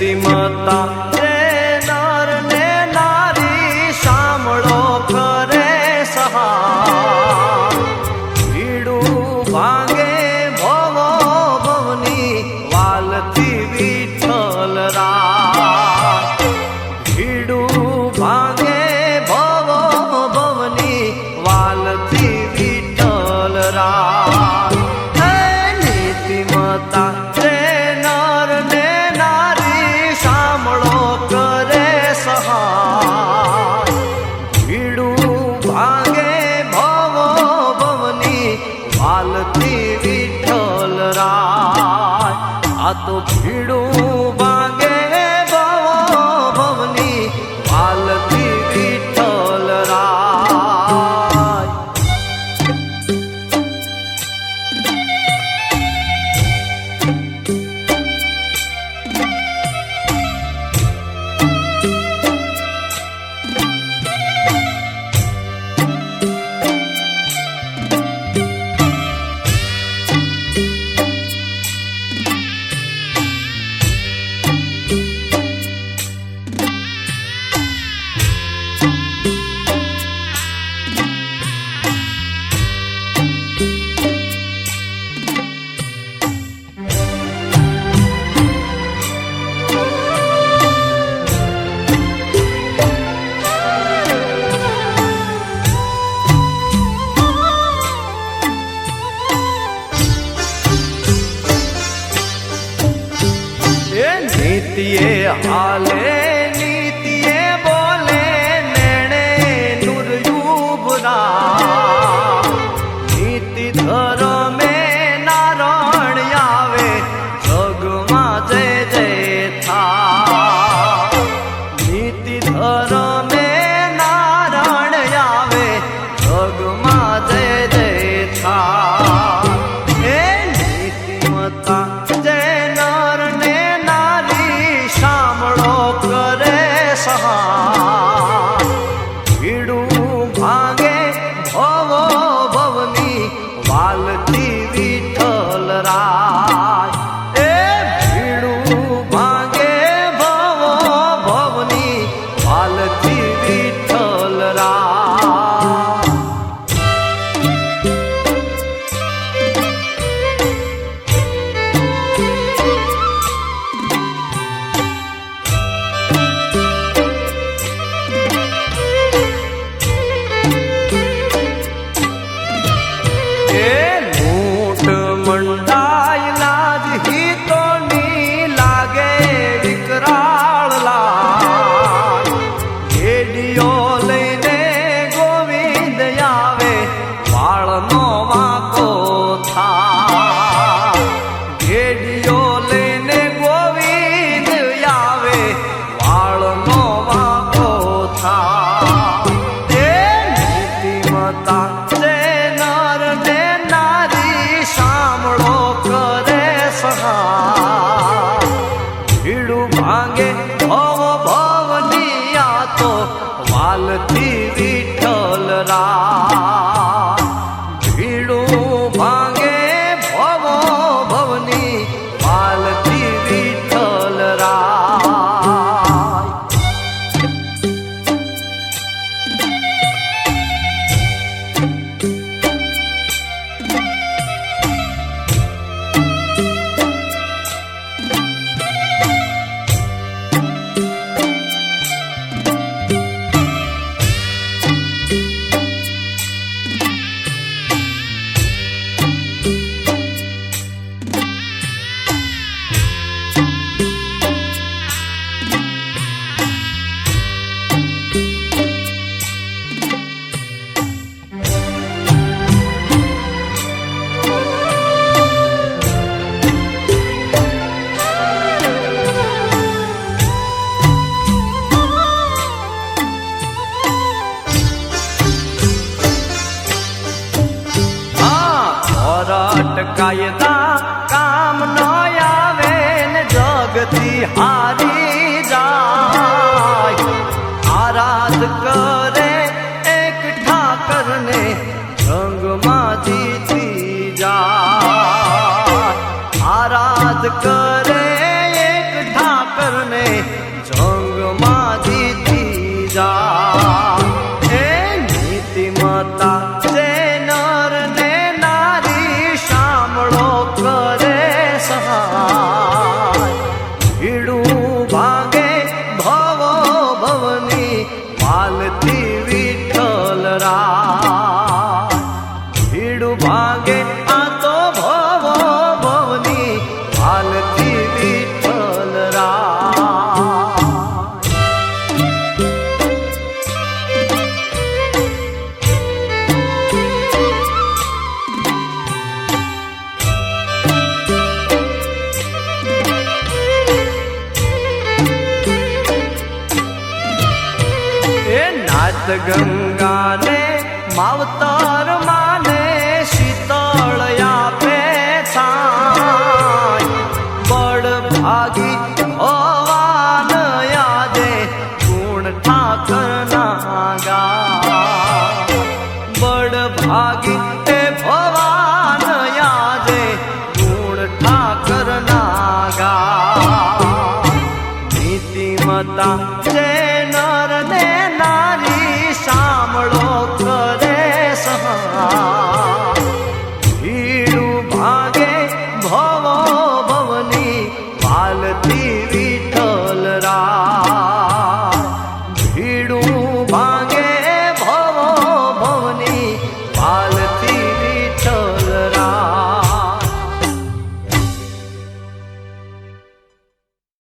નીતિમતા જે નર ને નારી સાંભળો કરે સહાય ભીડું ભાંગે ભવો ભવની વાલથી વિઠ્ઠલ રાય ભીડું ભાંગે ભવો ભવની વાલથી વિઠ્ઠલ રાય નીતિમતા વિઠ્ઠલ રાય આ તો ભીડું ભાંગે ભવો ભવની વાલથી વિઠ્ઠલ રાય નીતિએ હાલે નીતિએ બોલે નેણે નુરયુભરા નીતિ ધર્મે નારણ આવે જગમાં જય જય થા નીતિ ધર્મે નારણ આવે જગમાં જય જય થા એ નીતિમતા ભીડું ભાંગે ભવો ભવની વાલથી વિઠ્ઠલ રાય એ ભીડું ભાંગે ભવો ભવની વાલથી વિઠ્ઠલ રાય ભીડું ભાંગે ભવ ભવની આ તો વાલથી વિઠ્ઠલ રાય ભીડું ભાંગે ભવ ભવની વાલથી વિઠ્ઠલ રાય કાયદા કામ ન આવે ને જગતી હારી જાય આરાધ કરે એક ઠાકરને રંગમાં જીતી જાય આરાધ કરે એક ઠાકરને પ્રેમમાં જીતી જા એ નીતિમતા જે નર ને નારી સાંભળો કરે સહાય ભીડું ભાગે ભવો ભવની વાલતી વિઠ્ઠલ રા ભીડું ભાગે આ તો ભવો ભવની વાલતી વિઠ્ઠલ રા નાથ ગંગા ને માવતર માને શીતળ આપે થાય બળ ભાગી ભવાન યાદે ગુણ ઠાકર ના ગા બળ ભાગી તે ભવાન યાદે ગુણ ઠાકર ના ગા નીતિમતા